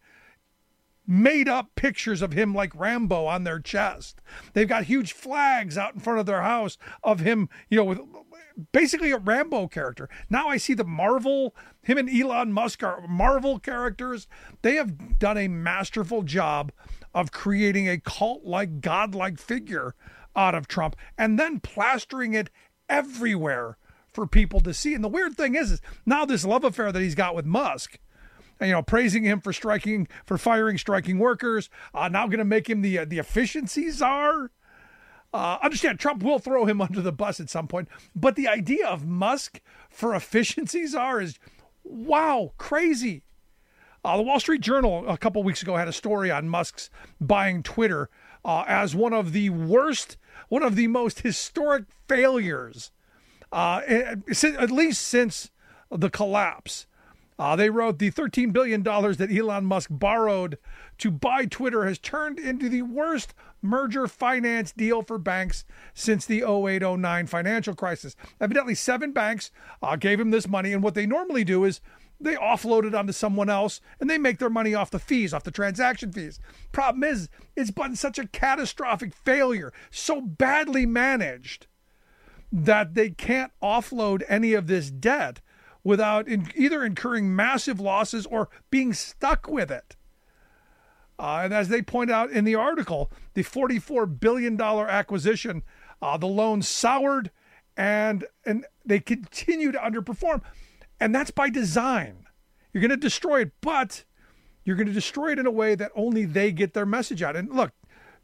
made up pictures of him like Rambo on their chest. They've got huge flags out in front of their house of him, you know, with basically a Rambo character. Now I see the Marvel, him and Elon Musk are Marvel characters. They have done a masterful job of creating a cult-like, godlike figure out of Trump and then plastering it everywhere for people to see. And the weird thing is, is now this love affair that he's got with Musk, you know, praising him for striking, for firing striking workers, uh, now going to make him the uh, the efficiency czar. Uh, understand, Trump will throw him under the bus at some point, but the idea of Musk for efficiency czar is, wow, crazy. Uh, the Wall Street Journal a couple weeks ago had a story on Musk's buying Twitter uh, as one of the worst, one of the most historic failures, uh, at least since the collapse. Uh, they wrote the thirteen billion dollars that Elon Musk borrowed to buy Twitter has turned into the worst merger finance deal for banks since the oh eight oh nine financial crisis. Evidently, seven banks uh, gave him this money, and what they normally do is they offload it onto someone else, and they make their money off the fees, off the transaction fees. Problem is, it's been such a catastrophic failure, so badly managed, that they can't offload any of this debt without in, either incurring massive losses or being stuck with it. Uh, and as they point out in the article, the forty-four billion dollars acquisition, uh, the loan soured and and they continue to underperform. And that's by design. You're going to destroy it, but you're going to destroy it in a way that only they get their message out. And look,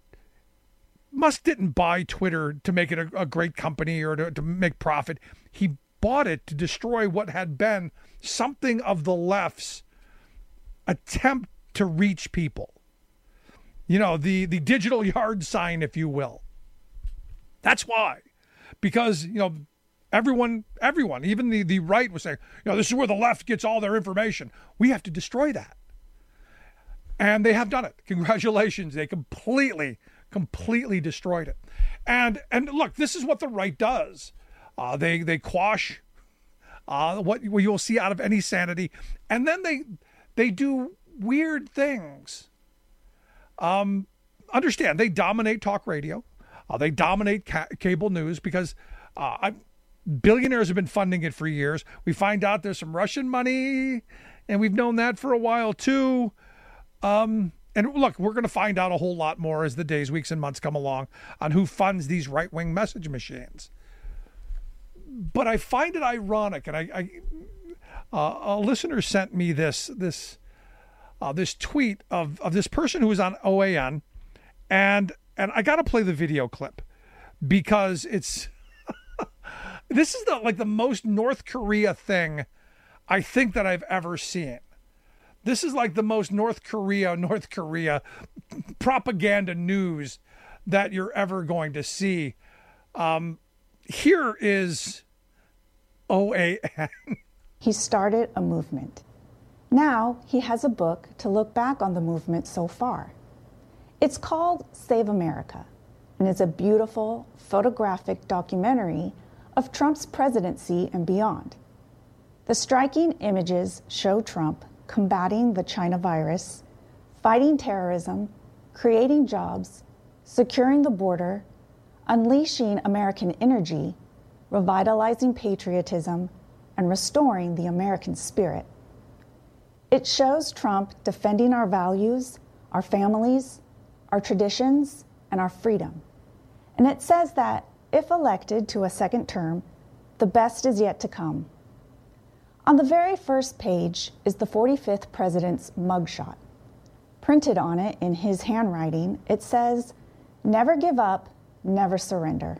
Musk didn't buy Twitter to make it a, a great company or to, to make profit. He bought it to destroy what had been something of the left's attempt to reach people. You know, the, the digital yard sign, if you will. That's why. Because, you know, everyone, everyone, even the, the right was saying, you know, this is where the left gets all their information. We have to destroy that. And they have done it. Congratulations. They completely, completely destroyed it. And and look, this is what the right does. Uh, they they quash uh, what, what you'll see out of any sanity. And then they they do weird things. Um, understand, they dominate talk radio. Uh, they dominate ca- cable news because uh, I, billionaires have been funding it for years. We find out there's some Russian money, and we've known that for a while too. Um, and look, we're going to find out a whole lot more as the days, weeks, and months come along on who funds these right-wing message machines. But I find it ironic, and I, I uh, a listener sent me this this uh, this tweet of of this person who was on O A N, and and I got to play the video clip because it's this is the like the most North Korea thing I think that I've ever seen. This is like the most North Korea, North Korea propaganda news that you're ever going to see. Um, here is O A N. He started a movement. Now he has a book to look back on the movement so far. It's called Save America, and it's a beautiful photographic documentary of Trump's presidency and beyond. The striking images show Trump combating the China virus, fighting terrorism, creating jobs, securing the border, unleashing American energy, revitalizing patriotism, and restoring the American spirit. It shows Trump defending our values, our families, our traditions, and our freedom. And it says that, if elected to a second term, the best is yet to come. On the very first page is the forty-fifth president's mugshot. Printed on it in his handwriting, it says, "Never give up, never surrender."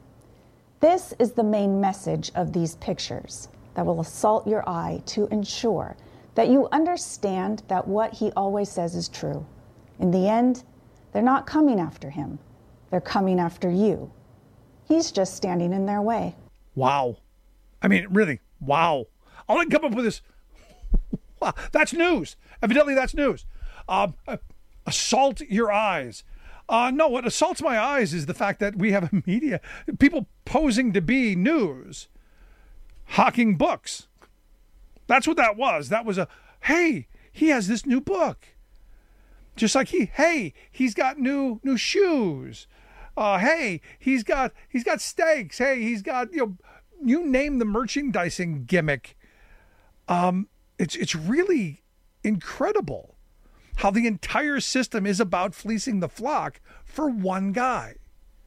This is the main message of these pictures that will assault your eye to ensure that you understand that what he always says is true. In the end, they're not coming after him. They're coming after you. He's just standing in their way. Wow. I mean, really, wow. All I can come up with is, wow, that's news. Evidently, that's news. Uh, uh, assault your eyes. Uh, no, what assaults my eyes is the fact that we have a media, people posing to be news, hawking books. That's what that was. That was a, hey, he has this new book. Just like he, hey, he's got new new shoes. Uh, hey, he's got he's got steaks. Hey, he's got, you know, you name the merchandising gimmick. Um, it's it's really incredible how the entire system is about fleecing the flock for one guy.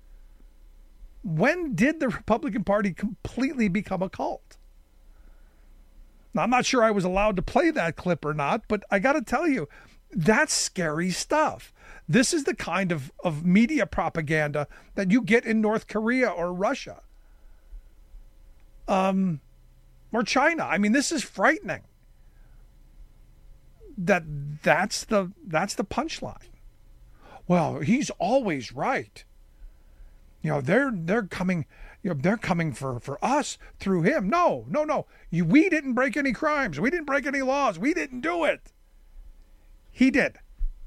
When did the Republican Party completely become a cult? Now, I'm not sure I was allowed to play that clip or not, but I got to tell you, that's scary stuff. This is the kind of, of media propaganda that you get in North Korea or Russia. Um... Or China. I mean, this is frightening. That that's the that's the punchline. Well, he's always right. You know, they're they're coming. You know, they're coming for, for us through him. No, no, no. You, we didn't break any crimes. We didn't break any laws. We didn't do it. He did.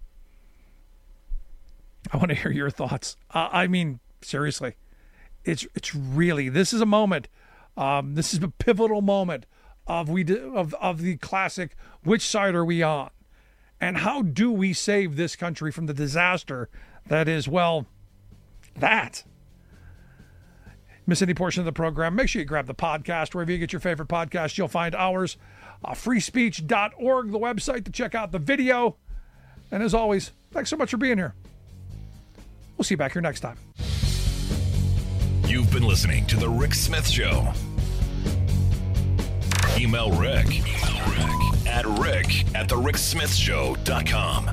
I want to hear your thoughts. Uh, I mean, seriously, it's it's really, this is a moment. Um, this is a pivotal moment of we of of the classic, which side are we on? And how do we save this country from the disaster that is, well, that. Miss any portion of the program, make sure you grab the podcast. Wherever you get your favorite podcast, you'll find ours. Uh, free speech dot org, the website to check out the video. And as always, thanks so much for being here. We'll see you back here next time. You've been listening to The Rick Smith Show. Email Rick, Email Rick at rick at the rick smith show dot com.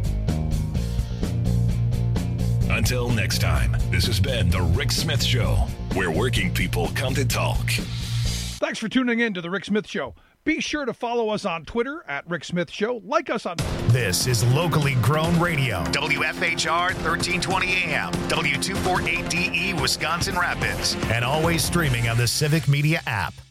Until next time, this has been The Rick Smith Show, where working people come to talk. Thanks for tuning in to The Rick Smith Show. Be sure to follow us on Twitter at Rick Smith Show. Like us on... This is locally grown radio. W F H R thirteen twenty A M, W two forty-eight D E, Wisconsin Rapids. And always streaming on the Civic Media app.